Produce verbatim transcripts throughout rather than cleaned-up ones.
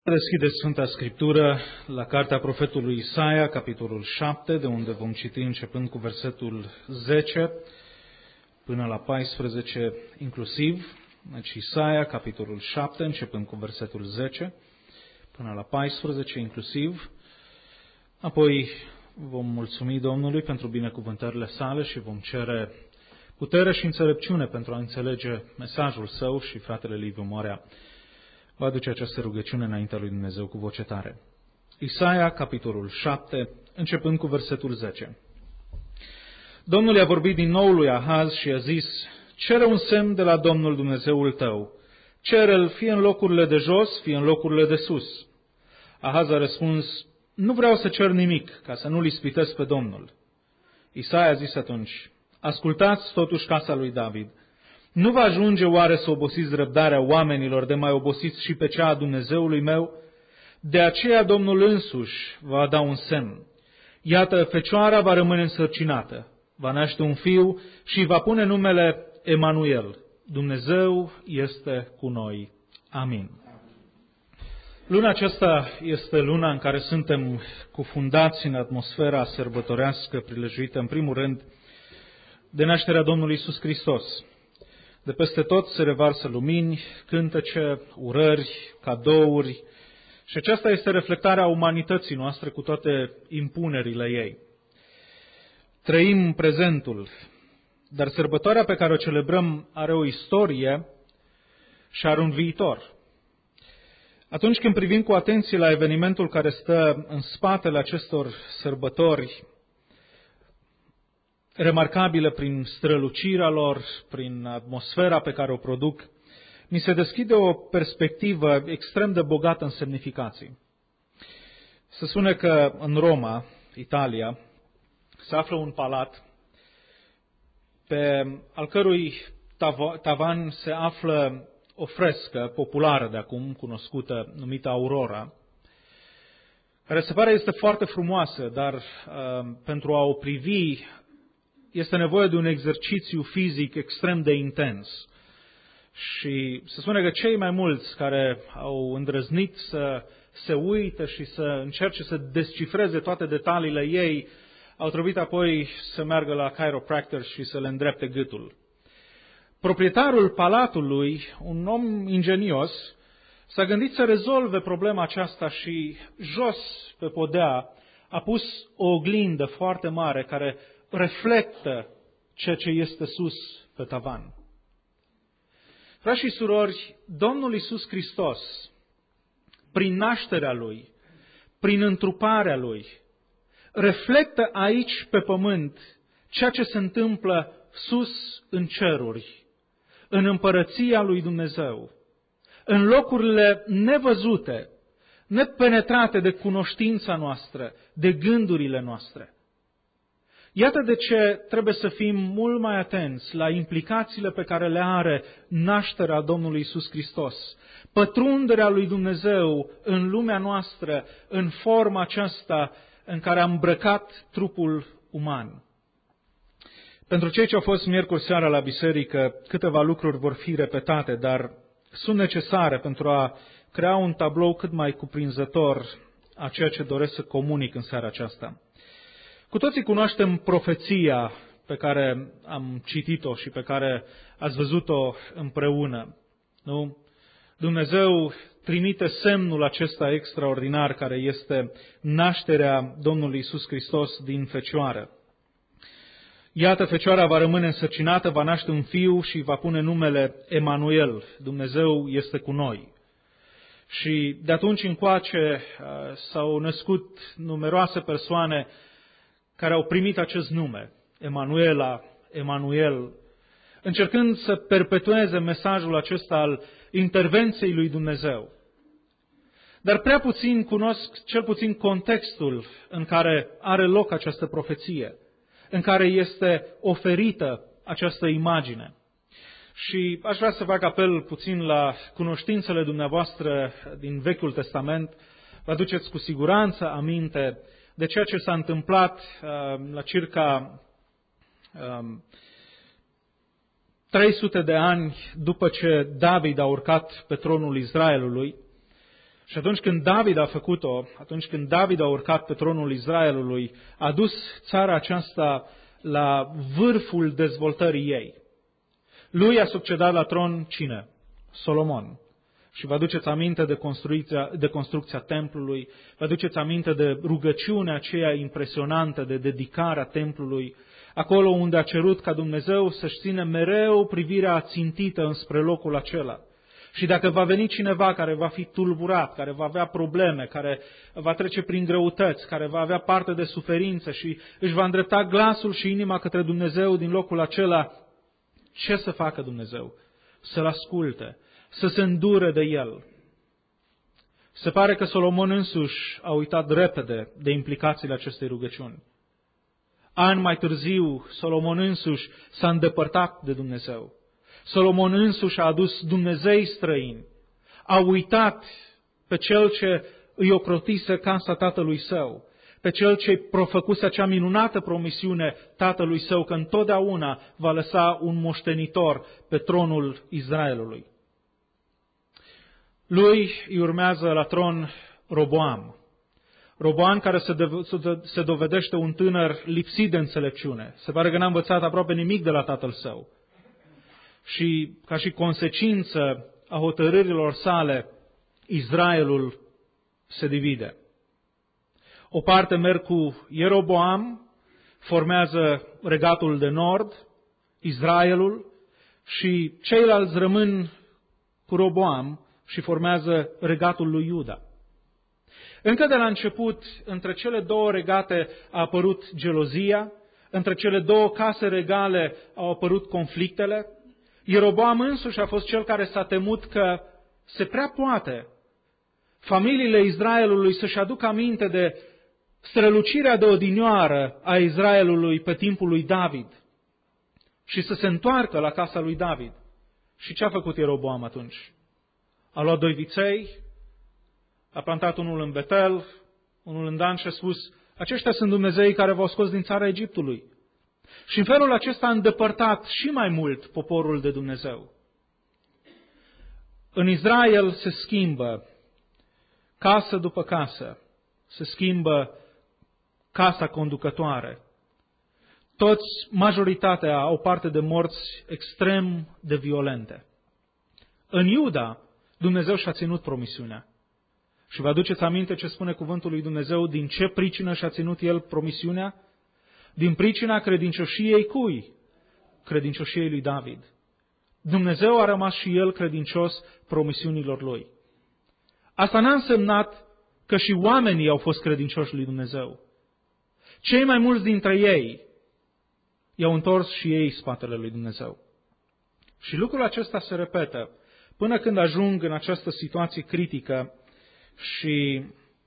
Deschideți Sfânta Scriptură la cartea profetului Isaia, capitolul șapte, de unde vom citi începând cu versetul zece până la paisprezece inclusiv. Deci Isaia, capitolul șapte, începând cu versetul zece până la paisprezece inclusiv. Apoi vom mulțumi Domnului pentru binecuvântările sale și vom cere putere și înțelepciune pentru a înțelege mesajul său și fratele Liviu Morea va aduce această rugăciune înaintea lui Dumnezeu cu voce tare. Isaia, capitolul șapte, începând cu versetul zece. Domnul i-a vorbit din nou lui Ahaz și a zis: cere un semn de la Domnul Dumnezeul tău. Cere-l fie în locurile de jos, fie în locurile de sus. Ahaz a răspuns: nu vreau să cer nimic, ca să nu-l ispitesc pe Domnul. Isaia a zis atunci: ascultați totuși casa lui David. Nu va ajunge oare să obosiți răbdarea oamenilor de mai obosiți și pe cea a Dumnezeului meu? De aceea Domnul însuși va da un semn. Iată, fecioara va rămâne însărcinată, va naște un fiu și va pune numele Emanuel. Dumnezeu este cu noi. Amin. Luna aceasta este luna în care suntem cufundați în atmosfera sărbătorească, prilejuită în primul rând de nașterea Domnului Iisus Hristos. De peste tot se revarsă lumini, cântece, urări, cadouri și aceasta este reflectarea umanității noastre cu toate impunerile ei. Trăim prezentul, dar sărbătoarea pe care o celebrăm are o istorie și are un viitor. Atunci când privim cu atenție la evenimentul care stă în spatele acestor sărbători, remarcabile prin strălucirea lor, prin atmosfera pe care o produc, ni se deschide o perspectivă extrem de bogată în semnificații. Se spune că în Roma, Italia, se află un palat pe al cărui tavan se află o frescă populară de acum, cunoscută, numită Aurora, care se pare este foarte frumoasă, dar uh, pentru a o privi este nevoie de un exercițiu fizic extrem de intens. Și se spune că cei mai mulți care au îndrăznit să se uite și să încerce să descifreze toate detaliile ei, au trebuit apoi să meargă la chiropractor și să le îndrepte gâtul. Proprietarul palatului, un om ingenios, s-a gândit să rezolve problema aceasta și jos pe podea a pus o oglindă foarte mare care reflectă ceea ce este sus pe tavan. Frați și surori, Domnul Iisus Hristos, prin nașterea Lui, prin întruparea Lui, reflectă aici pe pământ ceea ce se întâmplă sus în ceruri, în împărăția lui Dumnezeu, în locurile nevăzute, nepenetrate de cunoștința noastră, de gândurile noastre. Iată de ce trebuie să fim mult mai atenți la implicațiile pe care le are nașterea Domnului Iisus Hristos, pătrunderea lui Dumnezeu în lumea noastră, în forma aceasta în care a îmbrăcat trupul uman. Pentru cei ce au fost miercuri seara la biserică, câteva lucruri vor fi repetate, dar sunt necesare pentru a crea un tablou cât mai cuprinzător a ceea ce doresc să comunic în seara aceasta. Cu toții cunoaștem profeția pe care am citit-o și pe care ați văzut-o împreună. Nu? Dumnezeu trimite semnul acesta extraordinar care este nașterea Domnului Iisus Hristos din fecioară. Iată, fecioara va rămâne însărcinată, va naște un fiu și va pune numele Emanuel. Dumnezeu este cu noi. Și de atunci încoace s-au născut numeroase persoane care au primit acest nume, Emanuela, Emanuel, încercând să perpetueze mesajul acesta al intervenției lui Dumnezeu. Dar prea puțin cunosc cel puțin contextul în care are loc această profeție, în care este oferită această imagine. Și aș vrea să fac apel puțin la cunoștințele dumneavoastră din Vechiul Testament. Vă aduceți cu siguranță aminte de ceea ce s-a întâmplat uh, la circa um, trei sute de ani după ce David a urcat pe tronul Israelului Și atunci când David a făcut-o, atunci când David a urcat pe tronul Israelului, a dus țara aceasta la vârful dezvoltării ei. Lui a succedat la tron cine? Solomon. Și vă aduceți aminte de construcția, de construcția templului, vă aduceți aminte de rugăciunea aceea impresionantă de dedicarea templului, acolo unde a cerut ca Dumnezeu să-și țină mereu privirea țintită înspre locul acela. Și dacă va veni cineva care va fi tulburat, care va avea probleme, care va trece prin greutăți, care va avea parte de suferință și își va îndrepta glasul și inima către Dumnezeu din locul acela, ce să facă Dumnezeu? Să-l asculte, să se îndure de el. Se pare că Solomon însuși a uitat repede de implicațiile acestei rugăciuni. Ani mai târziu, Solomon însuși s-a îndepărtat de Dumnezeu. Solomon însuși a adus dumnezei străini. A uitat pe cel ce îi ocrotise casa tatălui său, pe cel ce profăcuse acea minunată promisiune tatălui său că întotdeauna va lăsa un moștenitor pe tronul Israelului. Lui îi urmează la tron Roboam. Roboam care se, de, se dovedește un tânăr lipsit de înțelepciune. Se pare că n-a învățat aproape nimic de la tatăl său. Și ca și consecință a hotărârilor sale, Israelul se divide. O parte merg cu Ieroboam, formează regatul de nord, Israelul, și ceilalți rămân cu Roboam și formează regatul lui Iuda. Încă de la început, între cele două regate a apărut gelozia, între cele două case regale au apărut conflictele. Ieroboam însuși a fost cel care s-a temut că se prea poate familiile Israelului să-și aducă aminte de strălucirea de odinioară a Israelului pe timpul lui David și să se întoarcă la casa lui David. Și ce a făcut Ieroboam atunci? A luat doi viței, a plantat unul în Betel, unul în Dan și a spus: aceștia sunt Dumnezeii care v-au scos din țara Egiptului. Și în felul acesta a îndepărtat și mai mult poporul de Dumnezeu. În Israel se schimbă casă după casă, se schimbă casa conducătoare. Toți, majoritatea, au parte de morți extrem de violente. În Iuda, Dumnezeu și-a ținut promisiunea. Și vă aduceți aminte ce spune cuvântul lui Dumnezeu, din ce pricină și-a ținut El promisiunea? Din pricina credincioșiei cui? Credincioșiei lui David. Dumnezeu a rămas și El credincios promisiunilor Lui. Asta n-a însemnat că și oamenii au fost credincioși lui Dumnezeu. Cei mai mulți dintre ei i-au întors și ei spatele lui Dumnezeu. Și lucrul acesta se repetă până când ajung în această situație critică și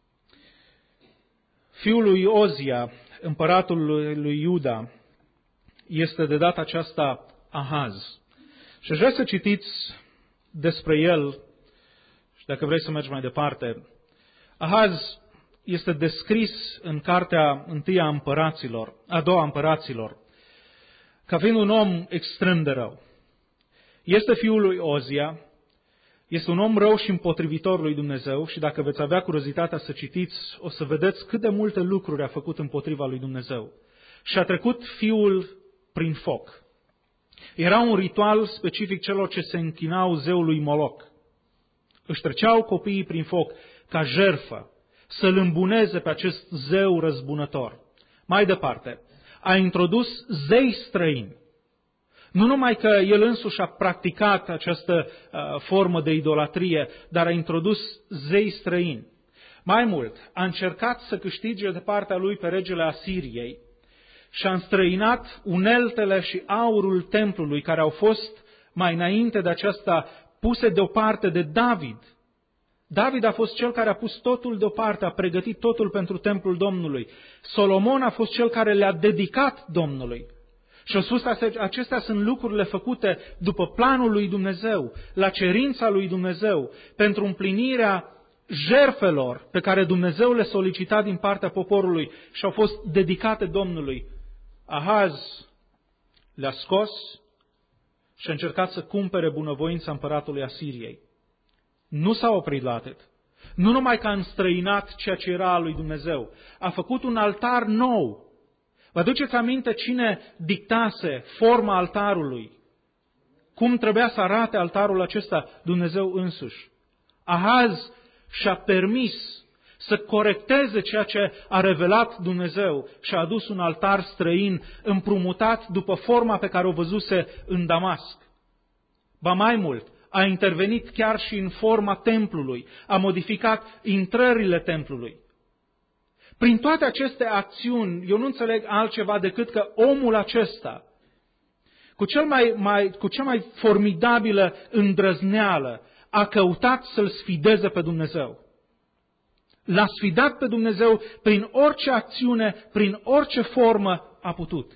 fiul lui Ozia, împăratul lui Iuda, este de data aceasta Ahaz. Și aș vrea să citiți despre el, și dacă vrei să mergi mai departe. Ahaz este descris în cartea întâia împăraților, a doua împăraților, ca fiind un om extrem de rău. Este fiul lui Ozia, este un om rău și împotrivitor lui Dumnezeu și dacă veți avea curiozitatea să citiți, o să vedeți cât de multe lucruri a făcut împotriva lui Dumnezeu. Și a trecut fiul prin foc. Era un ritual specific celor ce se închinau zeului Moloch. Își treceau copiii prin foc ca jertfă, să-l îmbuneze pe acest zeu răzbunător. Mai departe, a introdus zei străini. Nu numai că el însuși a practicat această uh, formă de idolatrie, dar a introdus zei străini. Mai mult, a încercat să câștige de partea lui pe regele Asiriei și a înstrăinat uneltele și aurul templului care au fost mai înainte de aceasta puse deoparte de David. David a fost cel care a pus totul deoparte, a pregătit totul pentru templul Domnului. Solomon a fost cel care le-a dedicat Domnului. Și a spus că acestea sunt lucrurile făcute după planul lui Dumnezeu, la cerința lui Dumnezeu, pentru împlinirea jertfelor pe care Dumnezeu le solicita din partea poporului și au fost dedicate Domnului. Ahaz le-a scos și a încercat să cumpere bunăvoința împăratului Asiriei. Nu s-a oprit la atât. Nu numai că a înstrăinat ceea ce era al lui Dumnezeu, a făcut un altar nou. Vă aduceți aminte cine dictase forma altarului? Cum trebuia să arate altarul acesta? Dumnezeu însuși. Ahaz și-a permis să corecteze ceea ce a revelat Dumnezeu și a adus un altar străin împrumutat după forma pe care o văzuse în Damasc. Ba mai mult, a intervenit chiar și în forma templului, a modificat intrările templului. Prin toate aceste acțiuni, eu nu înțeleg altceva decât că omul acesta, cu, cel mai, mai, cu cea mai formidabilă îndrăzneală, a căutat să-L sfideze pe Dumnezeu. L-a sfidat pe Dumnezeu prin orice acțiune, prin orice formă a putut.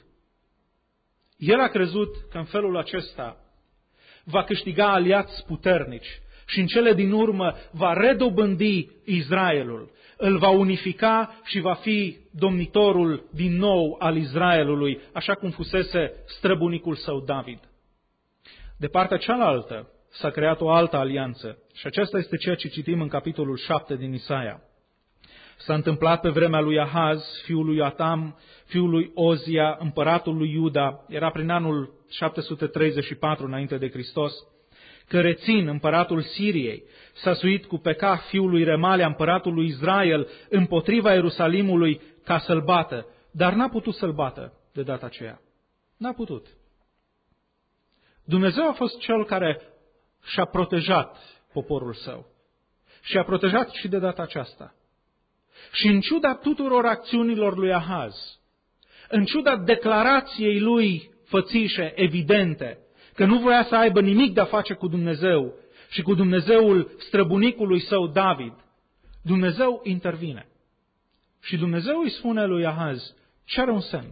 El a crezut că în felul acesta va câștiga aliați puternici și în cele din urmă va redobândi Israelul, îl va unifica și va fi domnitorul din nou al Israelului, așa cum fusese străbunicul său David. De partea cealaltă s-a creat o altă alianță și aceasta este ceea ce citim în capitolul șapte din Isaia. S-a întâmplat pe vremea lui Ahaz, fiul lui Atam, fiul lui Ozia, împăratul lui Iuda, era prin anul șapte sute treizeci și patru înainte de Hristos, că Rețin, împăratul Siriei, s-a suit cu Pecah, fiul lui Remalia, împăratul lui Israel, împotriva Ierusalimului ca să-l bată, dar n-a putut să-l bată de data aceea. N-a putut. Dumnezeu a fost cel care și-a protejat poporul său și a protejat și de data aceasta. Și în ciuda tuturor acțiunilor lui Ahaz, în ciuda declarației lui fățișe, evidente, că nu voia să aibă nimic de a face cu Dumnezeu și cu Dumnezeul străbunicului său David, Dumnezeu intervine. Și Dumnezeu îi spune lui Ahaz, cere un semn.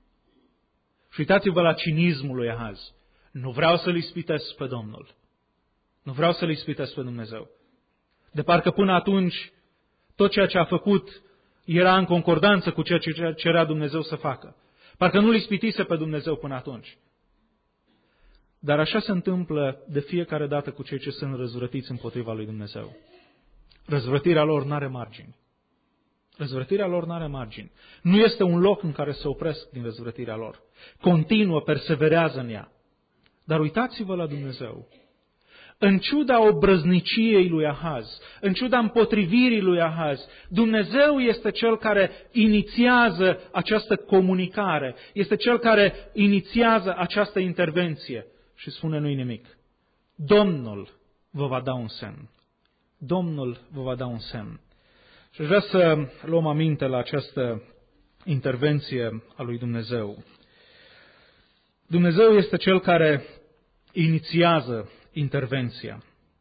Și uitați-vă la cinismul lui Ahaz. Nu vreau să-L ispitesc pe Domnul. Nu vreau să-L ispitesc pe Dumnezeu. De parcă până atunci tot ceea ce a făcut era în concordanță cu ceea ce cerea Dumnezeu să facă. Parcă nu-L ispitise pe Dumnezeu până atunci. Dar așa se întâmplă de fiecare dată cu cei ce sunt răzvrătiți împotriva lui Dumnezeu. Răzvrătirea lor n-are margini. Răzvrătirea lor n-are margini. Nu este un loc în care se opresc din răzvrătirea lor. Continuă, perseverează în ea. Dar uitați-vă la Dumnezeu. În ciuda obrăzniciei lui Ahaz, în ciuda împotrivirii lui Ahaz, Dumnezeu este Cel care inițiază această comunicare, este Cel care inițiază această intervenție și spune nu-i nimic. Domnul vă va da un semn. Domnul vă va da un semn. Și aș vrea să luăm aminte la această intervenție a lui Dumnezeu. Dumnezeu este Cel care inițiază intervenția.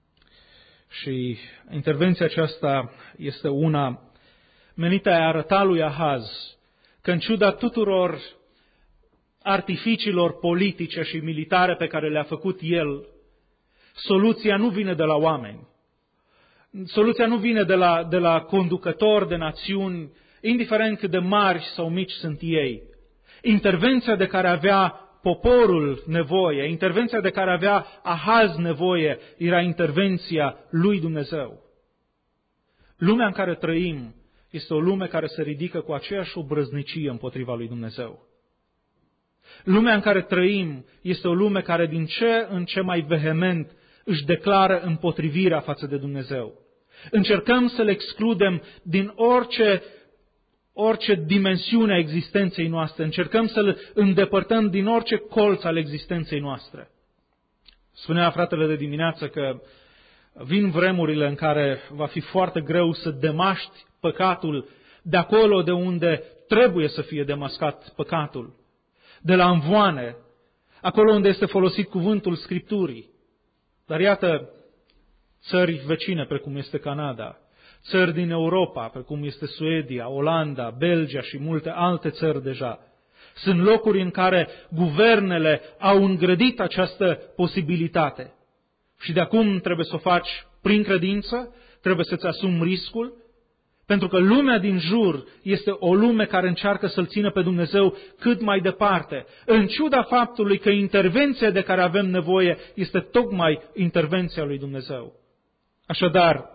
Și intervenția aceasta este una menită a arăta lui Ahaz că în ciuda tuturor artificiilor politice și militare pe care le-a făcut el, soluția nu vine de la oameni. Soluția nu vine de la, de la conducători de națiuni, indiferent cât de mari sau mici sunt ei. Intervenția de care avea poporul nevoie, intervenția de care avea Ahaz nevoie, era intervenția lui Dumnezeu. Lumea în care trăim este o lume care se ridică cu aceeași obrăznicie împotriva lui Dumnezeu. Lumea în care trăim este o lume care din ce în ce mai vehement își declară împotrivirea față de Dumnezeu. Încercăm să le excludem din orice orice dimensiune a existenței noastre. Încercăm să-L îndepărtăm din orice colț al existenței noastre. Spunea fratele de dimineață că vin vremurile în care va fi foarte greu să demaști păcatul de acolo de unde trebuie să fie demascat păcatul. De la învoane, acolo unde este folosit cuvântul Scripturii. Dar iată, țări vecine, precum este Canada, țări din Europa, precum este Suedia, Olanda, Belgia și multe alte țări deja. Sunt locuri în care guvernele au îngrădit această posibilitate. Și de acum trebuie să o faci prin credință, trebuie să-ți asumi riscul, pentru că lumea din jur este o lume care încearcă să-L țină pe Dumnezeu cât mai departe, în ciuda faptului că intervenția de care avem nevoie este tocmai intervenția lui Dumnezeu. Așadar,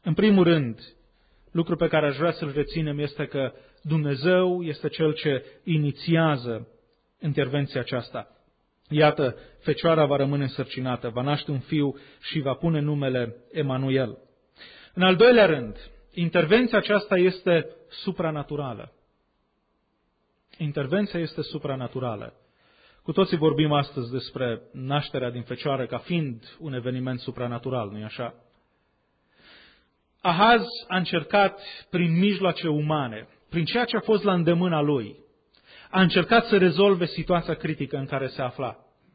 În primul rând, lucru pe care aș vrea să-l reținem este că Dumnezeu este Cel ce inițiază intervenția aceasta. Iată, fecioara va rămâne însărcinată, va naște un fiu și va pune numele Emanuel. În al doilea rând, intervenția aceasta este supranaturală. Intervenția este supranaturală. Cu toții vorbim astăzi despre nașterea din fecioară ca fiind un eveniment supranatural, nu-i așa? Ahaz a încercat prin mijloace umane, prin ceea ce a fost la îndemâna lui, a încercat să rezolve situația critică în care se afla.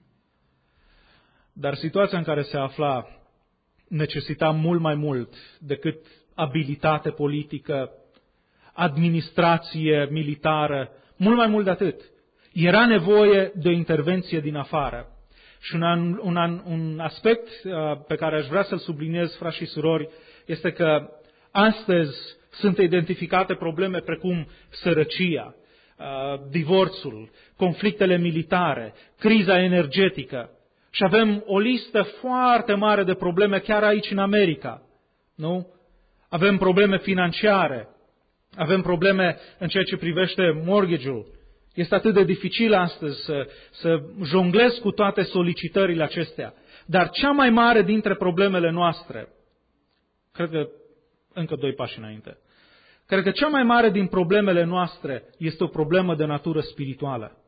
Dar situația în care se afla necesita mult mai mult decât abilitate politică, administrație militară, mult mai mult de atât. Era nevoie de o intervenție din afară. Și un, an, un, an, un aspect uh, pe care aș vrea să-l subliniez, frați și surori, este că astăzi sunt identificate probleme precum sărăcia, uh, divorțul, conflictele militare, criza energetică. Și avem o listă foarte mare de probleme chiar aici în America. Nu? Avem probleme financiare, avem probleme în ceea ce privește mortgage-ul. Este atât de dificil astăzi să, să jonglezi cu toate solicitările acestea. Dar cea mai mare dintre problemele noastre, cred că încă doi pași înainte, cred că cea mai mare din problemele noastre este o problemă de natură spirituală.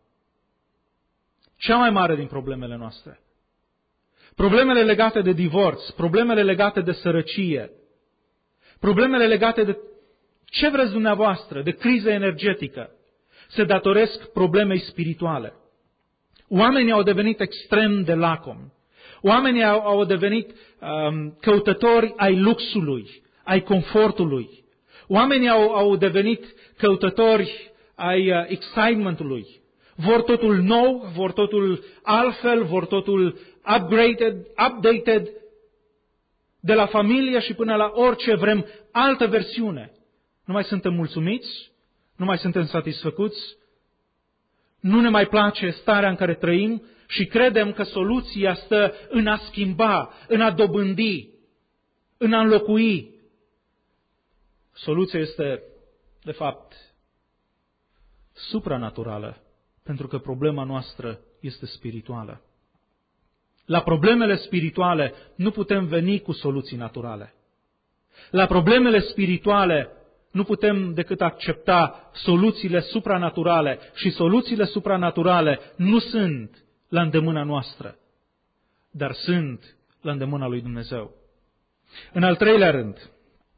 Cea mai mare din problemele noastre. Problemele legate de divorț, problemele legate de sărăcie, problemele legate de ce vreți dumneavoastră, de criză energetică, se datoresc problemei spirituale. Oamenii au devenit extrem de lacomi. Oamenii au, au devenit um, căutători ai luxului, ai confortului. Oamenii au, au devenit căutători ai uh, excitementului. Vor totul nou, vor totul altfel, vor totul upgraded, updated, de la familie și până la orice vrem altă versiune. Nu mai suntem mulțumiți, nu mai suntem satisfăcuți, nu ne mai place starea în care trăim și credem că soluția stă în a schimba, în a dobândi, în a înlocui. Soluția este, de fapt, supranaturală, pentru că problema noastră este spirituală. La problemele spirituale nu putem veni cu soluții naturale. La problemele spirituale nu putem decât accepta soluțiile supranaturale și soluțiile supranaturale nu sunt la îndemâna noastră, dar sunt la îndemâna lui Dumnezeu. În al treilea rând,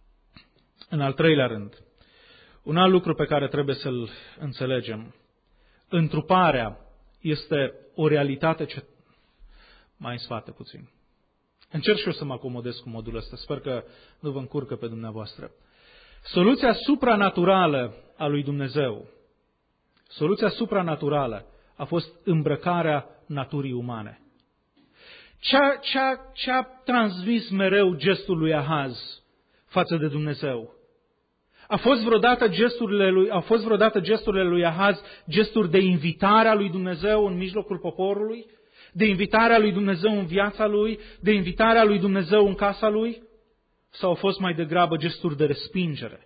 în al treilea rând, un alt lucru pe care trebuie să-l înțelegem, întruparea este o realitate ce... Mai sfată puțin. Încerc și eu să mă acomodez cu modul ăsta. Sper că nu vă încurcă pe dumneavoastră. Soluția supranaturală a lui Dumnezeu, soluția supranaturală a fost îmbrăcarea naturii umane. Ce-a, ce-a, ce-a transmis mereu gestul lui Ahaz față de Dumnezeu? A fost vreodată gesturile lui, au fost vreodată gesturile lui Ahaz gesturi de invitare a lui Dumnezeu în mijlocul poporului? De invitarea lui Dumnezeu în viața lui, de invitarea lui Dumnezeu în casa lui, sau au fost mai degrabă gesturi de respingere?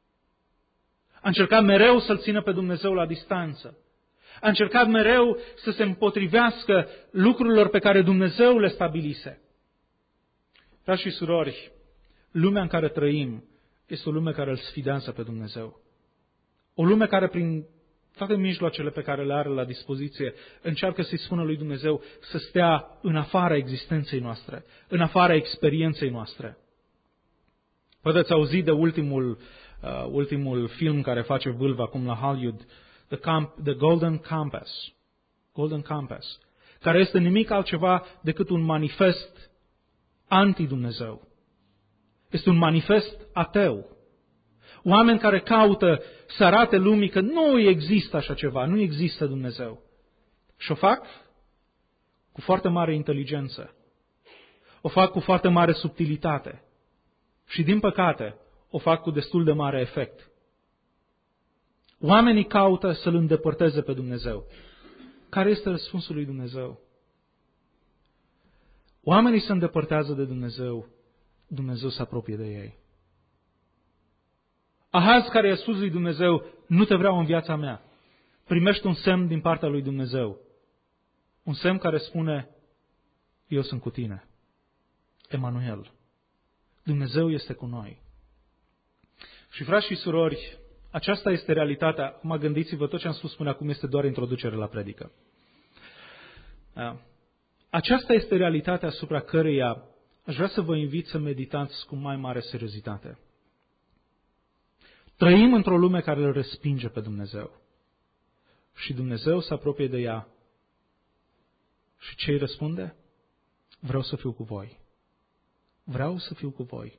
A încercat mereu să-L țină pe Dumnezeu la distanță. A încercat mereu să se împotrivească lucrurilor pe care Dumnezeu le stabilise. Frați și surori, lumea în care trăim este o lume care îl sfidează pe Dumnezeu. O lume care prin toate mijloacele pe care le are la dispoziție, încearcă să-i spună lui Dumnezeu să stea în afara existenței noastre, în afara experienței noastre. Poate ați auzit de ultimul, uh, ultimul film care face vâlv acum la Hollywood, The, Camp, The Golden Compass, Golden Compass, care este nimic altceva decât un manifest anti-Dumnezeu. Este un manifest ateu. Oameni care caută să arate lumii că nu există așa ceva, nu există Dumnezeu. Și o fac cu foarte mare inteligență. O fac cu foarte mare subtilitate. Și din păcate, o fac cu destul de mare efect. Oamenii caută să-L îndepărteze pe Dumnezeu. Care este răspunsul lui Dumnezeu? Oamenii se îndepărtează de Dumnezeu, Dumnezeu se apropie de ei. Ahaz care i-a spus lui Dumnezeu, nu te vreau în viața mea. Primești un semn din partea lui Dumnezeu. Un semn care spune, eu sunt cu tine. Emanuel. Dumnezeu este cu noi. Și frați și surori, aceasta este realitatea. Acum gândiți-vă, tot ce am spus până acum este doar introducere la predică. Aceasta este realitatea asupra căreia aș vrea să vă invit să meditați cu mai mare seriozitate. Trăim într-o lume care îl respinge pe Dumnezeu. Și Dumnezeu se apropie de ea. Și ce îi răspunde? Vreau să fiu cu voi. Vreau să fiu cu voi.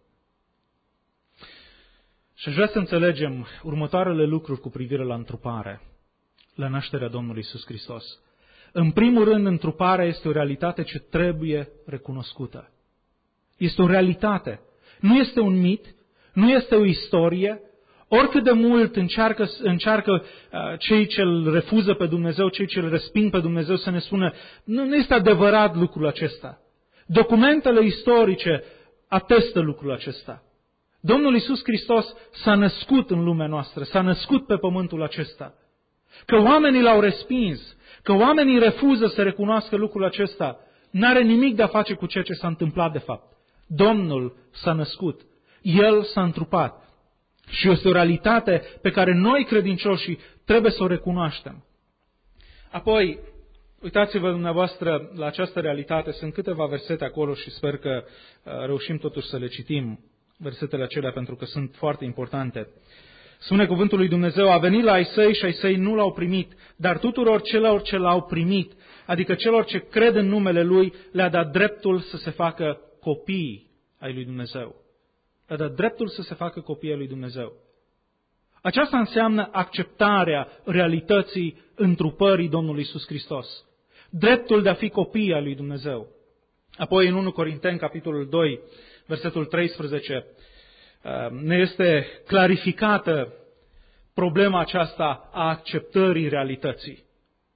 Și aș vrea să înțelegem următoarele lucruri cu privire la întrupare, la nașterea Domnului Iisus Hristos. În primul rând, întruparea este o realitate ce trebuie recunoscută. Este o realitate. Nu este un mit, nu este o istorie. Oricât de mult încearcă, încearcă uh, cei ce îl refuză pe Dumnezeu, cei ce îl resping pe Dumnezeu să ne spună, nu, nu este adevărat lucrul acesta. Documentele istorice atestă lucrul acesta. Domnul Iisus Hristos s-a născut în lumea noastră, s-a născut pe pământul acesta. Că oamenii l-au respins, că oamenii refuză să recunoască lucrul acesta, n-are nimic de a face cu ceea ce s-a întâmplat de fapt. Domnul s-a născut, El s-a întrupat. Și este o realitate pe care noi, credincioșii, trebuie să o recunoaștem. Apoi, uitați-vă dumneavoastră la această realitate. Sunt câteva versete acolo și sper că reușim totuși să le citim, versetele acelea, pentru că sunt foarte importante. Spune cuvântul lui Dumnezeu, a venit la ai săi și ai săi nu l-au primit, dar tuturor celor ce l-au primit, adică celor ce cred în numele Lui, le-a dat dreptul să se facă copii ai lui Dumnezeu. Le-a dat dreptul să se facă copii ai lui Dumnezeu. Aceasta înseamnă acceptarea realității întrupării Domnului Iisus Hristos. Dreptul de a fi copii ai lui Dumnezeu. Apoi în întâi Corinteni, capitolul doi, versetul treisprezece, ne este clarificată problema aceasta a acceptării realității.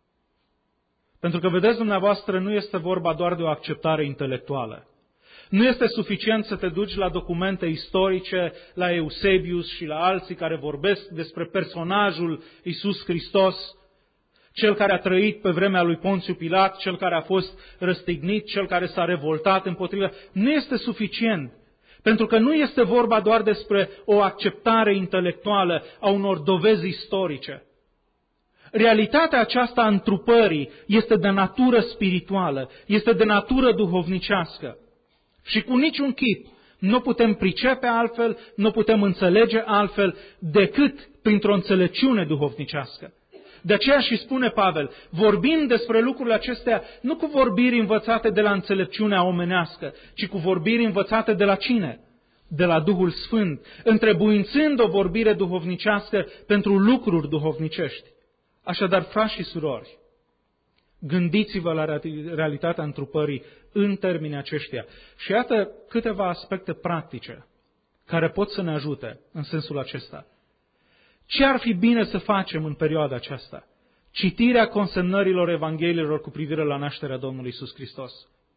Pentru că, vedeți dumneavoastră, nu este vorba doar de o acceptare intelectuală. Nu este suficient să te duci la documente istorice, la Eusebius și la alții care vorbesc despre personajul Iisus Hristos, cel care a trăit pe vremea lui Ponțiu Pilat, cel care a fost răstignit, cel care s-a revoltat împotriva. Nu este suficient, pentru că nu este vorba doar despre o acceptare intelectuală a unor dovezi istorice. Realitatea aceasta a întrupării este de natură spirituală, este de natură duhovnicească. Și cu niciun chip nu putem pricepe altfel, nu putem înțelege altfel decât printr-o înțelepciune duhovnicească. De aceea și spune Pavel, vorbim despre lucrurile acestea nu cu vorbiri învățate de la înțelepciunea omenească, ci cu vorbiri învățate de la cine? De la Duhul Sfânt, întrebuințând o vorbire duhovnicească pentru lucruri duhovnicești. Așadar, frați și surori, gândiți-vă la realitatea întrupării în termenii aceștia. Și iată câteva aspecte practice care pot să ne ajute în sensul acesta. Ce ar fi bine să facem în perioada aceasta? Citirea consemnărilor Evangheliilor cu privire la nașterea Domnului Iisus Hristos.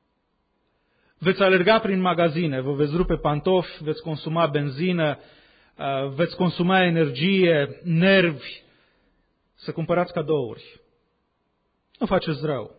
Veți alerga prin magazine, vă veți rupe pantofi, veți consuma benzină, veți consuma energie, nervi, să cumpărați cadouri. Nu faceți rău.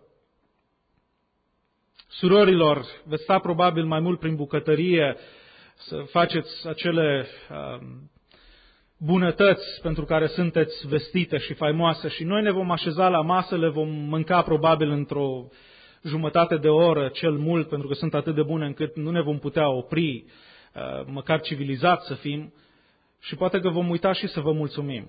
Surorilor, veți sta probabil mai mult prin bucătărie să faceți acele uh, bunătăți pentru care sunteți vestite și faimoase și noi ne vom așeza la masă, le vom mânca probabil într-o jumătate de oră cel mult, pentru că sunt atât de bune încât nu ne vom putea opri, uh, măcar civilizați să fim, și poate că vom uita și să vă mulțumim.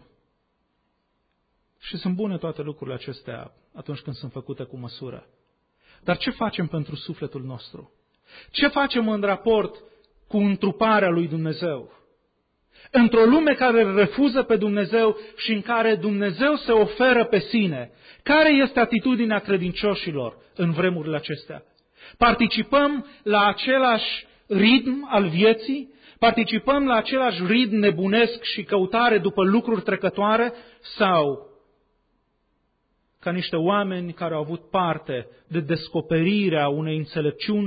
Și sunt bune toate lucrurile acestea atunci când sunt făcute cu măsură. Dar ce facem pentru sufletul nostru? Ce facem în raport cu întruparea lui Dumnezeu? Într-o lume care refuză pe Dumnezeu și în care Dumnezeu se oferă pe sine, care este atitudinea credincioșilor în vremurile acestea? Participăm la același ritm al vieții? Participăm la același ritm nebunesc și căutare după lucruri trecătoare? Sau ca niște oameni care au avut parte de descoperirea unei înțelepciuni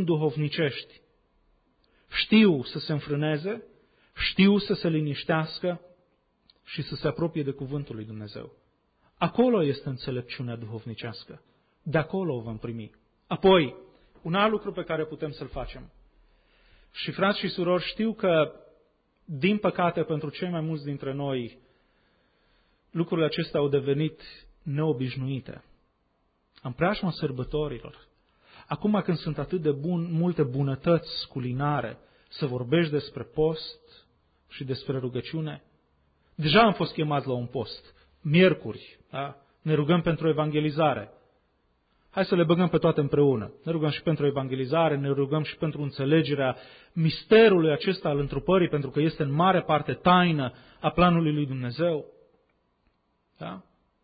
duhovnicești, știu să se înfrâneze, știu să se liniștească, și să se apropie de cuvântul lui Dumnezeu. Acolo este înțelepciunea duhovnicească. De acolo o vom primi. Apoi, un alt lucru pe care putem să-l facem. Și frați și surori, știu că, din păcate, pentru cei mai mulți dintre noi, lucrurile acestea au devenit neobișnuite. În preajma sărbătorilor, acum când sunt atât de bun, multe bunătăți culinare, să vorbești despre post și despre rugăciune, deja am fost chemați la un post. Miercuri, da? Ne rugăm pentru evangelizare. Hai să le băgăm pe toate împreună. Ne rugăm și pentru evangelizare, ne rugăm și pentru înțelegerea misterului acesta al întrupării, pentru că este în mare parte taină a planului lui Dumnezeu. Da?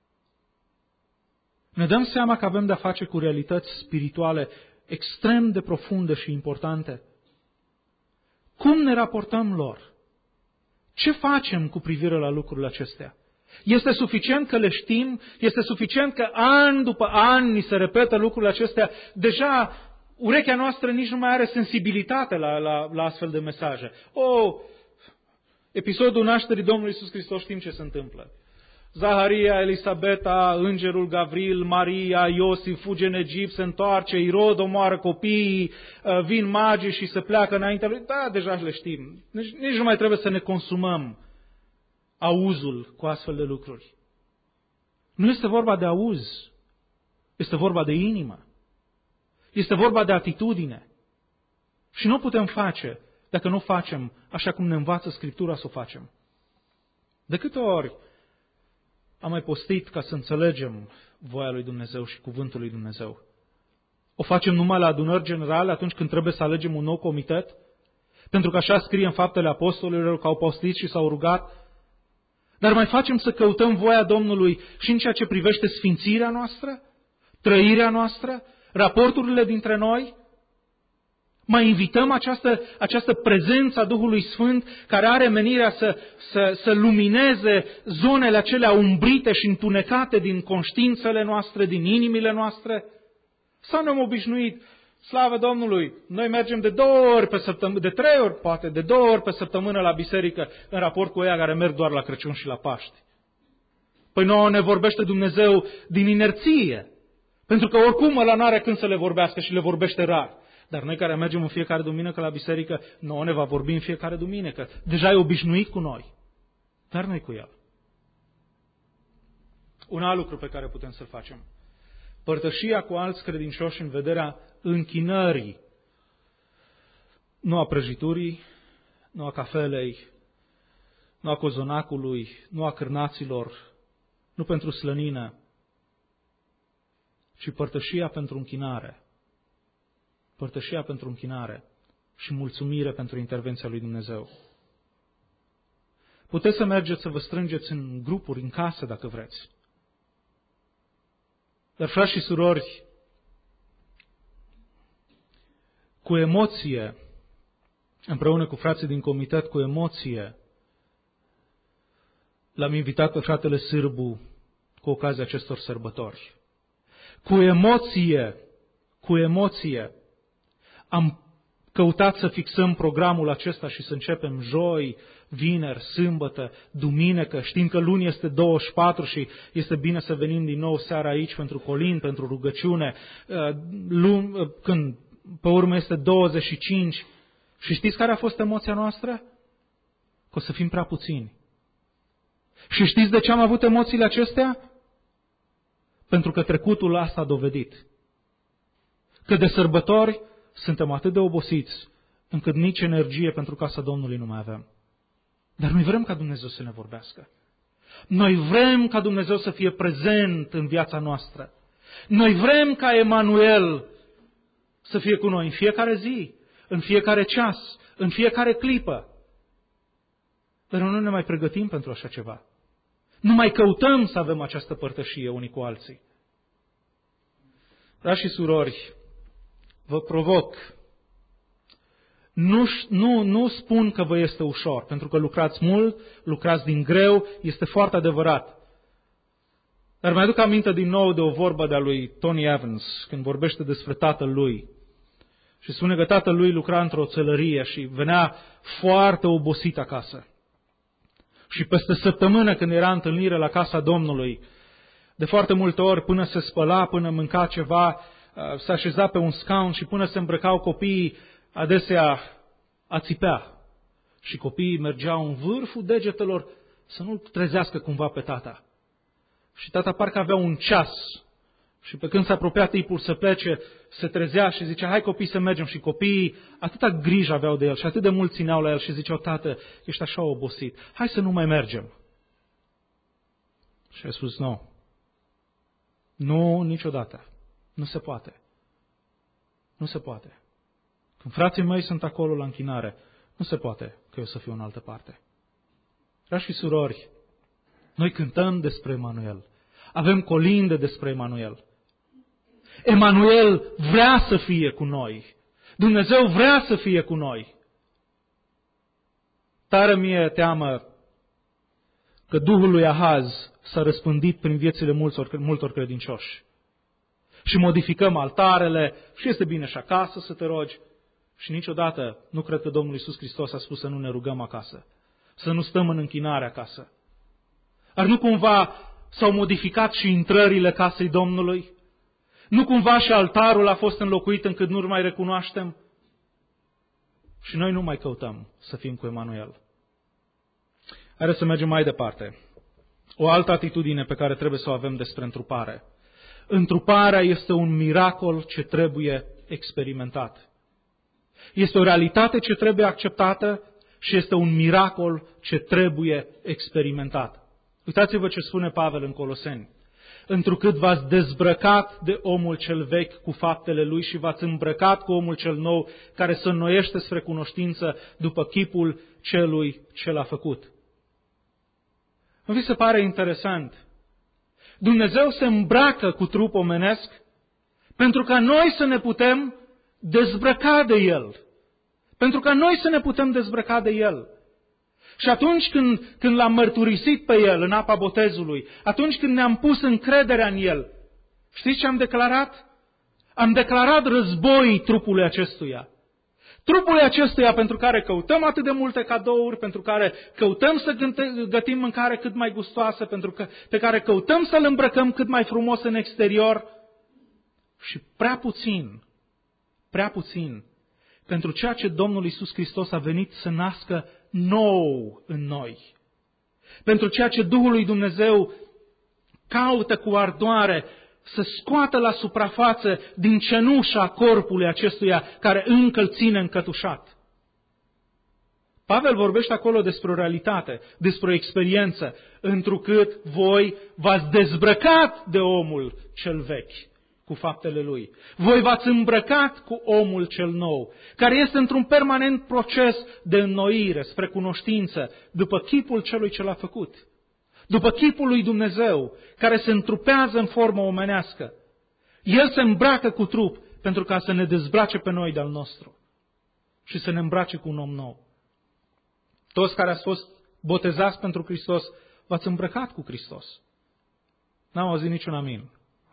Ne dăm seama că avem de-a face cu realități spirituale extrem de profunde și importante. Cum ne raportăm lor? Ce facem cu privire la lucrurile acestea? Este suficient că le știm? Este suficient că an după an ni se repetă lucrurile acestea? Deja urechea noastră nici nu mai are sensibilitate la, la, la astfel de mesaje. O, episodul nașterii Domnului Iisus Hristos, știm ce se întâmplă. Zaharia, Elisabeta, îngerul Gavril, Maria, Iosif fuge în Egipt, se întoarce, Irod omoară copiii, vin magii și se pleacă înaintea lui. Da, deja le știm. Nici, nici nu mai trebuie să ne consumăm auzul cu astfel de lucruri. Nu este vorba de auz, este vorba de inimă. Este vorba de atitudine. Și nu putem face dacă nu facem așa cum ne învață Scriptura să o facem. De câte ori am mai postit ca să înțelegem voia lui Dumnezeu și cuvântul lui Dumnezeu? O facem numai la adunări generale atunci când trebuie să alegem un nou comitet? Pentru că așa scrie în Faptele Apostolilor că au postit și s-au rugat? Dar mai facem să căutăm voia Domnului și în ceea ce privește sfințirea noastră, trăirea noastră, raporturile dintre noi? Mai invităm această, această prezență a Duhului Sfânt care are menirea să, să, să lumineze zonele acelea umbrite și întunecate din conștiințele noastre, din inimile noastre? Sau ne-am obișnuit, slavă Domnului, noi mergem de două ori pe săptămână, de trei ori poate, de două ori pe săptămână la biserică, în raport cu ea care merg doar la Crăciun și la Paști. Păi nouă ne vorbește Dumnezeu din inerție, pentru că oricum ăla n-are când să le vorbească și le vorbește rar. Dar noi care mergem în fiecare duminică la biserică, nouă ne va vorbi în fiecare duminică. Deja e obișnuit cu noi, dar noi cu El. Un alt lucru pe care putem să-l facem. Părtășia cu alți credincioși în vederea închinării, nu a prăjiturii, nu a cafelei, nu a cozonacului, nu a cârnaților, nu pentru slănină, ci părtășia pentru închinare. Părtășia pentru închinare și mulțumire pentru intervenția lui Dumnezeu. Puteți să mergeți să vă strângeți în grupuri, în casă, dacă vreți. Dar, frați și surori, cu emoție, împreună cu frații din comitet, cu emoție, l-am invitat pe fratele Sârbu cu ocazia acestor sărbători. Cu emoție, cu emoție, am căutat să fixăm programul acesta și să începem joi, vineri, sâmbătă, duminică, știind că luni este douăzeci și patru și este bine să venim din nou seara aici pentru colin, pentru rugăciune, luni, când pe urmă este douăzeci și cinci. Și știți care a fost emoția noastră? Că o să fim prea puțini. Și știți de ce am avut emoțiile acestea? Pentru că trecutul asta a dovedit că de sărbători suntem atât de obosiți încât nici energie pentru casa Domnului nu mai avem. Dar noi vrem ca Dumnezeu să ne vorbească. Noi vrem ca Dumnezeu să fie prezent în viața noastră. Noi vrem ca Emanuel să fie cu noi în fiecare zi, în fiecare ceas, în fiecare clipă. Dar nu ne mai pregătim pentru așa ceva. Nu mai căutăm să avem această părtășie unii cu alții. Frați și surori, vă provoc. Nu, nu, nu spun că vă este ușor, pentru că lucrați mult, lucrați din greu, este foarte adevărat. Dar mi-aduc aminte din nou de o vorbă de-a lui Tony Evans, când vorbește despre tatăl lui. Și spune că tatăl lui lucra într-o țelărie și venea foarte obosit acasă. Și peste săptămână, când era întâlnire la casa Domnului, de foarte multe ori, până se spăla, până mânca ceva, se așeza pe un scaun și până se îmbrăcau copiii, adesea ațipea. Și copiii mergeau în vârful degetelor să nu-l trezească cumva pe tata. Și tata parcă avea un ceas. Și pe când s-a apropiat timpul să plece, se trezea și zicea, hai copii să mergem. Și copiii atâta grijă aveau de el și atât de mult țineau la el și ziceau, tată, ești așa obosit, hai să nu mai mergem. Și a spus, nu, nu niciodată, nu se poate, nu se poate. Când frații mei sunt acolo la închinare, nu se poate că eu să fiu în altă parte. Dragi și surori, noi cântăm despre Emanuel, avem colinde despre Emanuel. Emanuel vrea să fie cu noi. Dumnezeu vrea să fie cu noi. Tare mie teamă că Duhul lui Ahaz s-a răspândit prin viețile multor, multor credincioși. Și modificăm altarele și este bine și acasă să te rogi. Și niciodată nu cred că Domnul Iisus Hristos a spus să nu ne rugăm acasă. Să nu stăm în închinare acasă. Ar nu cumva s-au modificat și intrările casei Domnului? Nu cumva și altarul a fost înlocuit încât nu-l mai recunoaștem? Și noi nu mai căutăm să fim cu Emanuel. Haideți să mergem mai departe. O altă atitudine pe care trebuie să o avem despre întrupare. Întruparea este un miracol ce trebuie experimentat. Este o realitate ce trebuie acceptată și este un miracol ce trebuie experimentat. Uitați-vă ce spune Pavel în Coloseni. Întrucât v-ați dezbrăcat de omul cel vechi cu faptele lui și v-ați îmbrăcat cu omul cel nou care se înnoiește spre cunoștință după chipul celui ce l-a făcut. Nu vi se pare interesant? Dumnezeu se îmbracă cu trup omenesc pentru ca noi să ne putem dezbrăca de El. Pentru ca noi să ne putem dezbrăca de El. Și atunci când, când l-am mărturisit pe El în apa botezului, atunci când ne-am pus încrederea în El, știți ce am declarat? Am declarat război trupului acestuia. Trupului acestuia pentru care căutăm atât de multe cadouri, pentru care căutăm să gătim mâncare cât mai gustoasă, pentru că, pe care căutăm să-l îmbrăcăm cât mai frumos în exterior. Și prea puțin, prea puțin, pentru ceea ce Domnul Iisus Hristos a venit să nască nou în noi. Pentru ceea ce Duhul lui Dumnezeu caută cu ardoare să scoată la suprafață din cenușa corpului acestuia care încă îl ține încătușat. Pavel vorbește acolo despre o realitate, despre o experiență, întrucât voi v-ați dezbrăcat de omul cel vechi cu faptele lui. Voi v-ați îmbrăcat cu omul cel nou, care este într-un permanent proces de înnoire spre cunoștință, după chipul celui ce l-a făcut. După chipul lui Dumnezeu, care se întrupează în formă omenească. El se îmbracă cu trup pentru ca să ne dezbrace pe noi de-al nostru și să ne îmbrace cu un om nou. Toți care ați fost botezați pentru Hristos, v-ați îmbrăcat cu Hristos. N-am auzit niciun amin.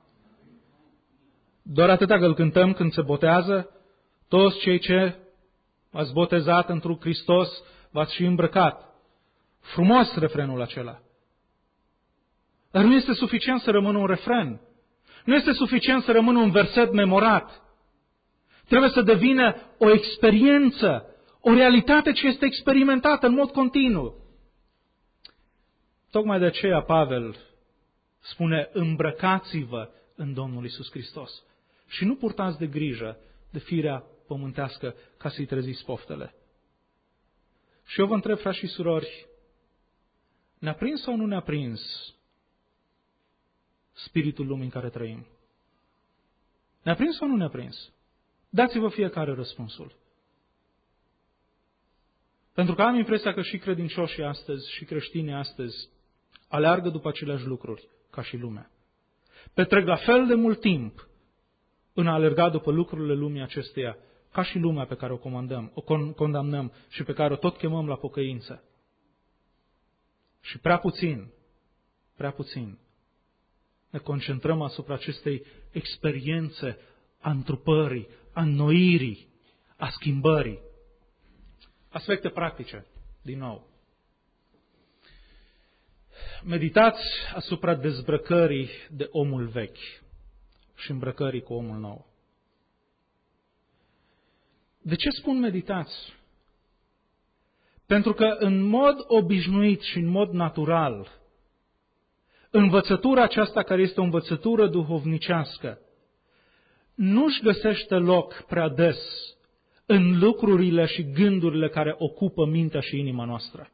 Doar atâta că îl cântăm când se botează, toți cei ce ați botezat într-un Hristos, v-ați și îmbrăcat. Frumos refrenul acela. Dar nu este suficient să rămână un refren. Nu este suficient să rămână un verset memorat. Trebuie să devină o experiență, o realitate ce este experimentată în mod continuu. Tocmai de aceea Pavel spune, îmbrăcați-vă în Domnul Iisus Hristos. Și nu purtați de grijă de firea pământească ca să-i treziți poftele. Și eu vă întreb, frați și surori, ne-a prins sau nu ne-a prins spiritul lumii în care trăim? Ne-a prins sau nu ne-a prins? Dați-vă fiecare răspunsul. Pentru că am impresia că și credincioșii astăzi și creștinii astăzi aleargă după aceleași lucruri ca și lumea. Petrec la fel de mult timp în a alerga după lucrurile lumii acesteia, ca și lumea pe care o comandăm, o condamnăm și pe care o tot chemăm la pocăință. Și prea puțin, prea puțin, ne concentrăm asupra acestei experiențe a întrupării, a înnoirii, a schimbării. Aspecte practice, din nou. meditați asupra dezbrăcării de omul vechi și îmbrăcării cu omul nou. De ce spun meditați? Pentru că în mod obișnuit și în mod natural, învățătura aceasta, care este o învățătură duhovnicească, nu-și găsește loc prea des în lucrurile și gândurile care ocupă mintea și inima noastră.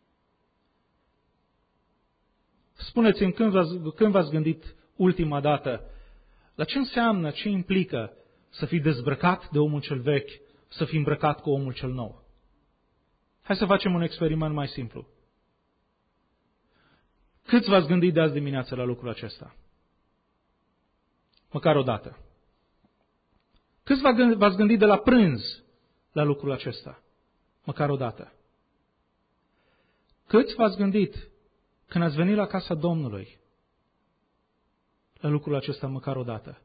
Spuneți-mi, când v-ați, când v-ați gândit ultima dată la ce înseamnă, ce implică să fii dezbrăcat de omul cel vechi, să fii îmbrăcat cu omul cel nou? Hai să facem un experiment mai simplu. Câți v-ați gândit de azi dimineață la lucrul acesta? Măcar o dată. Câți v-ați gândit de la prânz la lucrul acesta? Măcar o dată. Câți v-ați gândit când ați venit la casa Domnului la lucrul acesta măcar o dată?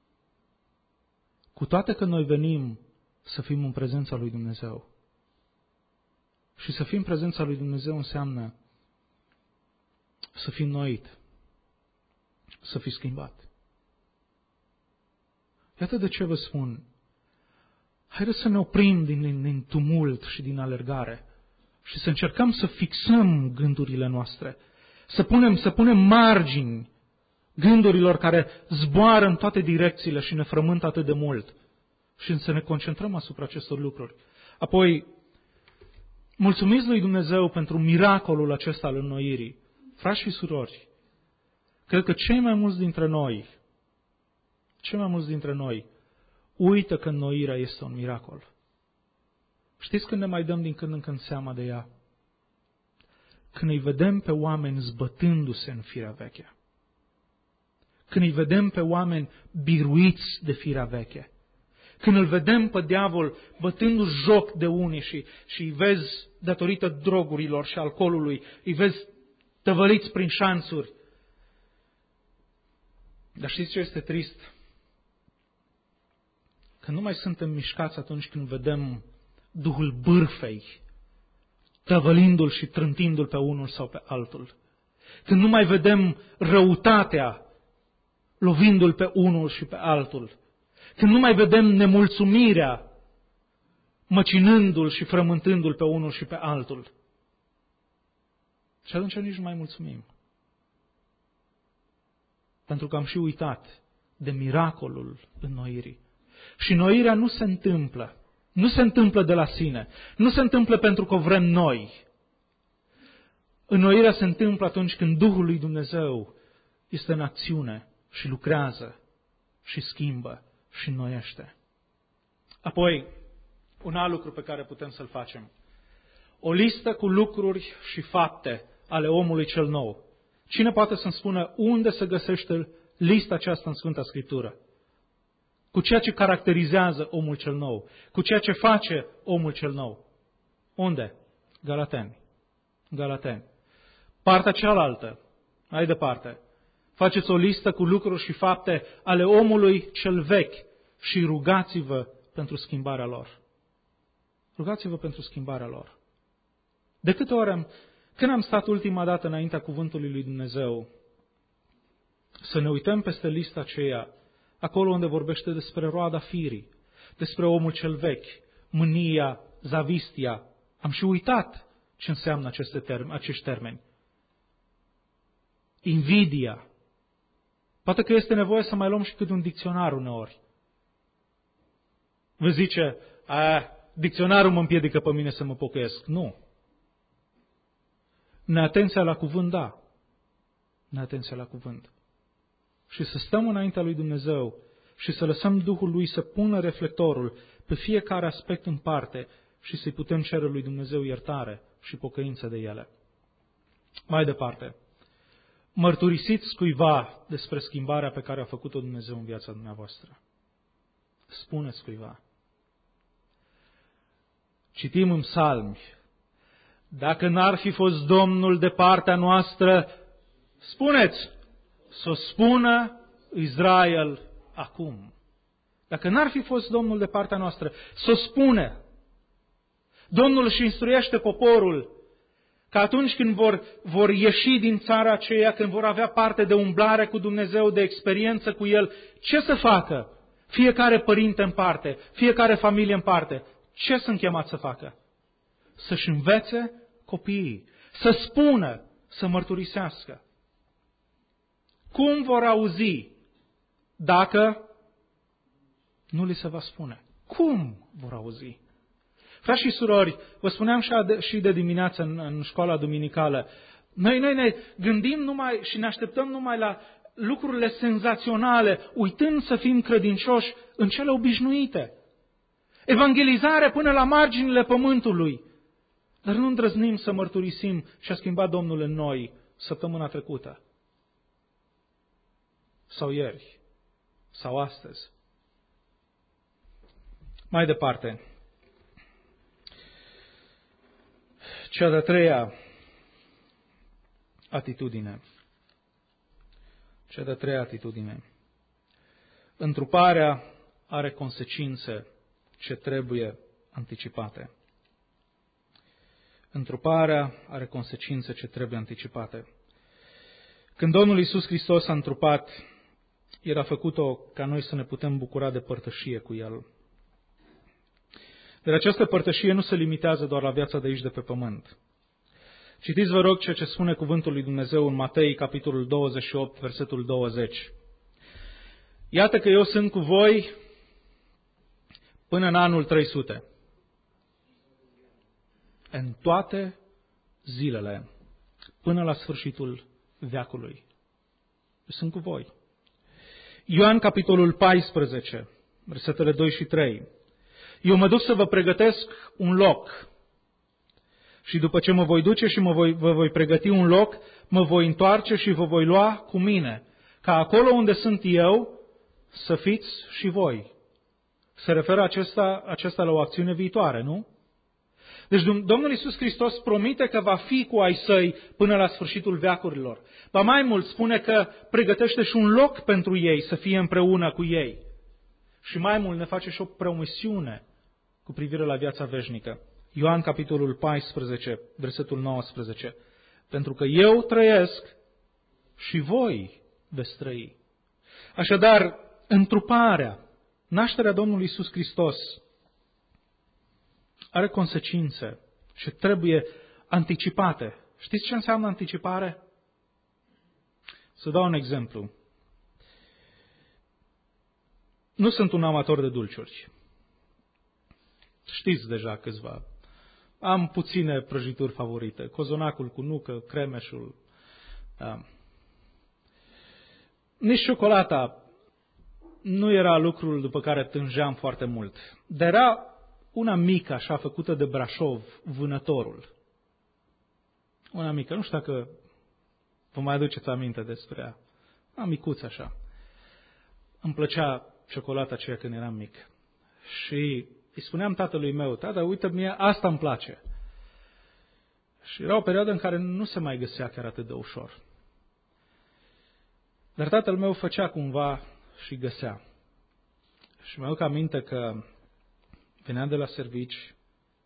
Cu toate că noi venim să fim în prezența lui Dumnezeu. Și să fim în prezența lui Dumnezeu înseamnă să fii înnoit, să fii schimbat. Iată de ce vă spun, haideți să ne oprim din, din, din tumult și din alergare și să încercăm să fixăm gândurile noastre, să punem, să punem margini gândurilor care zboară în toate direcțiile și ne frământă atât de mult și să ne concentrăm asupra acestor lucruri. Apoi, mulțumiți lui Dumnezeu pentru miracolul acesta al înnoirii. Frați și surori, cred că cei mai mulți dintre noi, cei mai mulți dintre noi, uită că înnoirea este un miracol. Știți când ne mai dăm din când în când seama de ea? Când îi vedem pe oameni zbătându-se în firea veche. Când îi vedem pe oameni biruiți de firea veche. Când îl vedem pe diavol bătându-și joc de unii și, și îi vezi, datorită drogurilor și alcoolului, îi vezi tăvăliți prin șanțuri. Dar știți ce este trist? Că nu mai suntem mișcați atunci când vedem Duhul bârfei, tăvălindu-l și trântindu-l pe unul sau pe altul. Când nu mai vedem răutatea, lovindu-l pe unul și pe altul. Când nu mai vedem nemulțumirea, măcinându-l și frământându-l pe unul și pe altul. Și atunci nici nu mai mulțumim. Pentru că am și uitat de miracolul înnoirii. Și înnoirea nu se întâmplă. Nu se întâmplă de la sine. Nu se întâmplă pentru că o vrem noi. Înnoirea se întâmplă atunci când Duhul lui Dumnezeu este în acțiune și lucrează și schimbă și înnoiește. Apoi, un alt lucru pe care putem să-l facem. O listă cu lucruri și fapte ale omului cel nou. Cine poate să-mi spună unde se găsește lista aceasta în Sfânta Scriptură? Cu ceea ce caracterizează omul cel nou. Cu ceea ce face omul cel nou. Unde? Galateni. Galateni. Partea cealaltă, mai departe. Faceți o listă cu lucruri și fapte ale omului cel vechi și rugați-vă pentru schimbarea lor. Rugați-vă pentru schimbarea lor. De câte ori am, când am stat ultima dată înaintea cuvântului lui Dumnezeu, să ne uităm peste lista aceea, acolo unde vorbește despre roada firii, despre omul cel vechi, mânia, zavistia. Am și uitat ce înseamnă aceste termeni, acești termeni. Invidia. Poate că este nevoie să mai luăm și cât un dicționar uneori. Vă zice, a, dicționarul mă împiedică pe mine să mă pocăiesc. Nu. Neatenția la cuvânt, da. Neatenția la cuvânt. Și să stăm înaintea lui Dumnezeu și să lăsăm Duhul Lui să pună reflectorul pe fiecare aspect în parte și să-i putem cere lui Dumnezeu iertare și pocăință de ele. Mai departe, mărturisiți cuiva despre schimbarea pe care a făcut-o Dumnezeu în viața dumneavoastră. Spuneți cuiva. Citim în psalmi. Dacă n-ar fi fost Domnul de partea noastră, spuneți, să spună Israel acum. Dacă n-ar fi fost Domnul de partea noastră, să spune. Domnul își instruiește poporul Că atunci când vor, vor ieși din țara aceea, când vor avea parte de umblare cu Dumnezeu, de experiență cu El, ce să facă? Fiecare părinte în parte, fiecare familie în parte. Ce sunt chemați să facă? Să-și învețe copiii, să spună, să mărturisească. Cum vor auzi dacă nu li se va spune? Cum vor auzi? Frați și surori, vă spuneam și de dimineață în, în școala duminicală, noi, noi ne gândim numai și ne așteptăm numai la lucrurile senzaționale, uitând să fim credincioși în cele obișnuite. Evangelizare până la marginile pământului. Dar nu îndrăznim să mărturisim și a schimbat Domnul în noi săptămâna trecută. Sau ieri. Sau astăzi. Mai departe. Cea de-a treia atitudine. Cea de-a treia atitudine. Întruparea are consecințe ce trebuie anticipate. Întruparea are consecințe ce trebuie anticipate. Când Domnul Iisus Hristos a întrupat, El a făcut-o ca noi să ne putem bucura de părtășie cu El. Dar această părtășie nu se limitează doar la viața de aici de pe pământ. Citiți, vă rog, ceea ce spune cuvântul lui Dumnezeu în Matei, capitolul douăzeci și opt, versetul douăzeci. Iată că eu sunt cu voi până în anul trei sute. În toate zilele, până la sfârșitul veacului. Eu sunt cu voi. Ioan, capitolul paisprezece, versetele doi și trei. Eu mă duc să vă pregătesc un loc. Și după ce mă voi duce și mă voi, vă voi pregăti un loc, mă voi întoarce și vă voi lua cu mine, ca acolo unde sunt eu, să fiți și voi. Se referă acesta, acesta la o acțiune viitoare, nu? Deci Domnul Iisus Hristos promite că va fi cu ai săi până la sfârșitul veacurilor. Ba mai mult spune că pregătește și un loc pentru ei să fie împreună cu ei. Și mai mult ne face și o promisiune cu privire la viața veșnică. Ioan, capitolul paisprezece, versetul nouăsprezece. Pentru că eu trăiesc și voi veți trăi. Așadar, întruparea, nașterea Domnului Iisus Hristos are consecințe și trebuie anticipate. Știți ce înseamnă anticipare? Să dau un exemplu. Nu sunt un amator de dulciuri. Știți deja câțiva. Am puține prăjituri favorite. Cozonacul cu nucă, cremeșul. Da. Nici ciocolata nu era lucrul după care tângeam foarte mult. Dar era una mică, așa, făcută de Brașov, Vânătorul. Una mică. Nu știu dacă vă mai aduceți aminte despre ea. Una micuță, așa. Îmi plăcea ciocolata aceea când eram mic. Și îi spuneam tatălui meu, tată, uite, mie asta îmi place. Și era o perioadă în care nu se mai găsea chiar atât de ușor. Dar tatăl meu făcea cumva și găsea. Și mi-aduc aminte că venea de la servici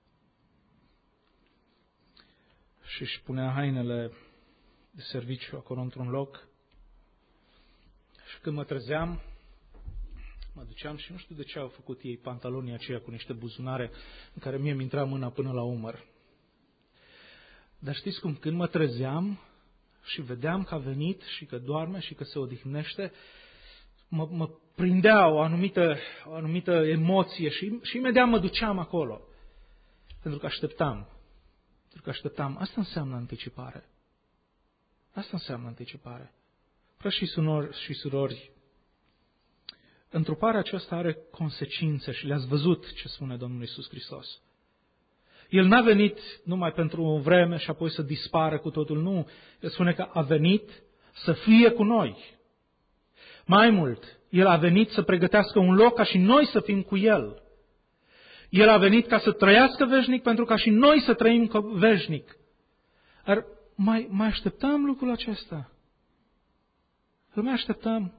și își punea hainele de serviciu acolo într-un loc. Și când mă trezeam, mă duceam și nu știu de ce au făcut ei pantalonii aceia cu niște buzunare în care mie mi intra mâna până la umăr. Dar știți cum? Când mă trezeam și vedeam că a venit și că doarme și că se odihnește, mă, mă prindea o anumită, o anumită emoție și, și imediat mă duceam acolo. Pentru că așteptam. Pentru că așteptam. Asta înseamnă anticipare. Asta înseamnă anticipare. Frăți și surori, și surori, întruparea aceasta are consecințe și le-ați văzut ce spune Domnul Iisus Hristos. El n-a venit numai pentru o vreme și apoi să dispară cu totul, nu. El spune că a venit să fie cu noi. Mai mult, El a venit să pregătească un loc ca și noi să fim cu El. El a venit ca să trăiască veșnic pentru ca și noi să trăim veșnic. Dar mai, mai așteptăm lucrul acesta? Îl mai așteptăm?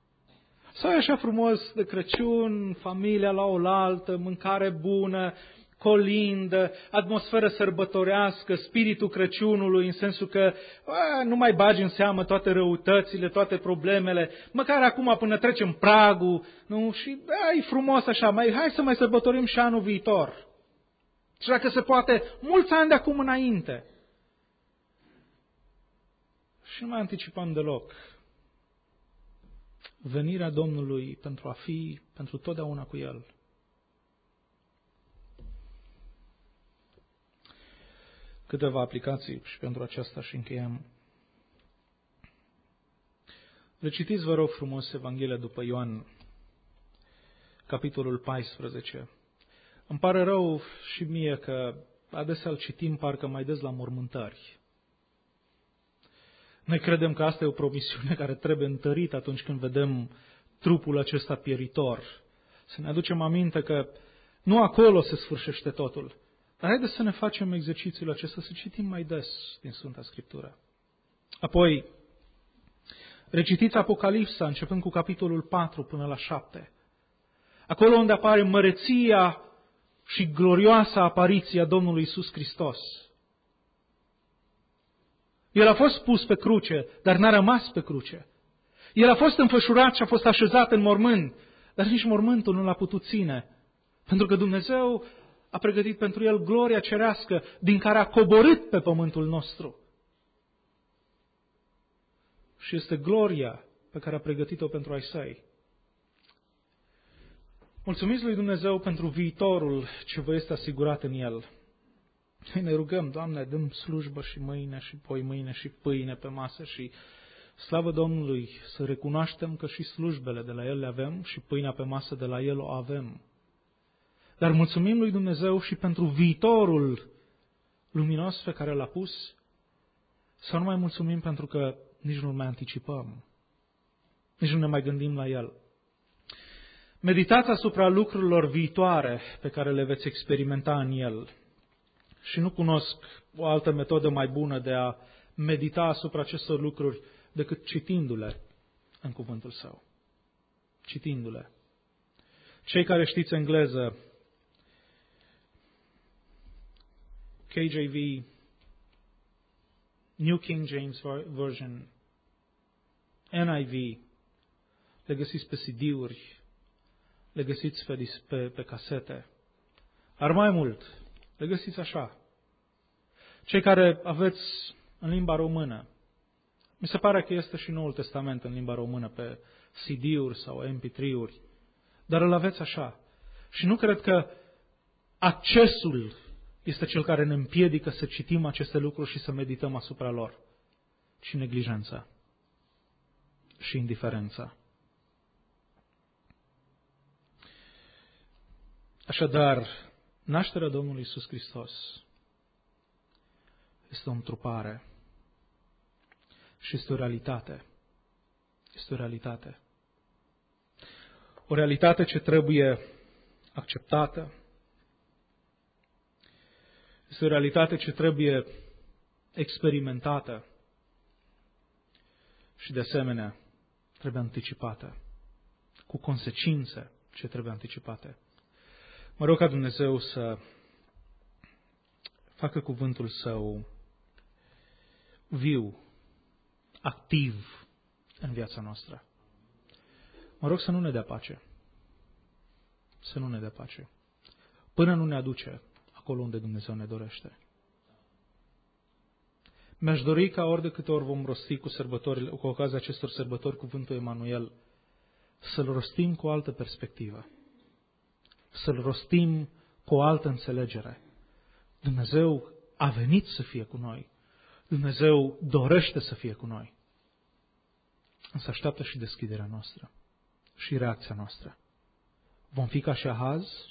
Sau e așa frumos de Crăciun, familia la oaltă, mâncare bună, colindă, atmosferă sărbătorească, spiritul Crăciunului, în sensul că a, nu mai bagi în seamă toate răutățile, toate problemele, măcar acum până trecem pragul, nu? Și a, e frumos așa, mai, hai să mai sărbătorim și anul viitor. Și dacă se poate, mulți ani de acum înainte. Și nu mai anticipăm deloc venirea Domnului pentru a fi pentru totdeauna cu El. Câteva aplicații și pentru aceasta și încheiem. Recitiți, vă rog frumos, Evanghelia după Ioan, capitolul paisprezece. Îmi pare rău și mie că adesea îl citim parcă mai des la mormântări. Noi credem că asta e o promisiune care trebuie întărită atunci când vedem trupul acesta pieritor. Să ne aducem aminte că nu acolo se sfârșește totul. Dar haideți să ne facem exercițiul acesta, să citim mai des din Sfânta Scriptură. Apoi, recitiți Apocalipsa, începând cu capitolul patru până la șapte. Acolo unde apare măreția și glorioasa apariția Domnului Iisus Hristos. El a fost pus pe cruce, dar n-a rămas pe cruce. El a fost înfășurat și a fost așezat în mormânt, dar nici mormântul nu l-a putut ține. Pentru că Dumnezeu a pregătit pentru el gloria cerească din care a coborât pe pământul nostru. Și este gloria pe care a pregătit-o pentru ai săi. Mulțumiți lui Dumnezeu pentru viitorul ce vă este asigurat în El. Noi ne rugăm, Doamne, dăm slujbă și mâine și poi mâine și pâine pe masă și slavă Domnului să recunoaștem că și slujbele de la El le avem și pâinea pe masă de la El o avem. Dar mulțumim lui Dumnezeu și pentru viitorul luminos pe care L-a pus, să nu mai mulțumim pentru că nici nu mai anticipăm, nici nu ne mai gândim la El. Meditați asupra lucrurilor viitoare pe care le veți experimenta în El. Și nu cunosc o altă metodă mai bună de a medita asupra acestor lucruri decât citindu-le în cuvântul Său. Citindu-le. Cei care știți engleză, K J V, New King James Version, N I V, le găsiți pe C D-uri, le găsiți pe, pe, pe casete. Ar mai mult, le găsiți așa. Cei care aveți în limba română, mi se pare că este și Noul Testament în limba română pe C D-uri sau M P trei-uri, dar îl aveți așa. Și nu cred că accesul este cel care ne împiedică să citim aceste lucruri și să medităm asupra lor, ci neglijența și indiferența. Așadar, nașterea Domnului Iisus Hristos este o întrupare și este o realitate. Este o realitate. O realitate ce trebuie acceptată. Este o realitate ce trebuie experimentată și, de asemenea, trebuie anticipată, cu consecințe ce trebuie anticipate. Mă rog ca Dumnezeu să facă cuvântul Său viu, activ în viața noastră. Mă rog să nu ne dea pace. Să nu ne dea pace. Până nu ne aduce acolo unde Dumnezeu ne dorește. Mi-aș dori ca ori de câte ori vom rosti cu, sărbătorile, cu ocazia acestor sărbători cuvântul Emanuel, să-l rostim cu o altă perspectivă. Să-l rostim cu o altă înțelegere. Dumnezeu a venit să fie cu noi. Dumnezeu dorește să fie cu noi. Însă așteaptă și deschiderea noastră și reacția noastră. Vom fi ca și Ahaz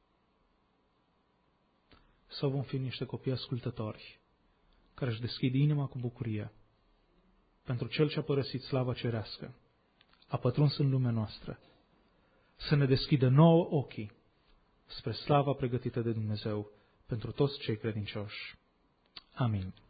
sau vom fi niște copii ascultători care își deschid inima cu bucurie pentru Cel ce a părăsit slava cerească, a pătruns în lumea noastră, să ne deschidă nouă ochii spre slava pregătită de Dumnezeu pentru toți cei credincioși. Amin.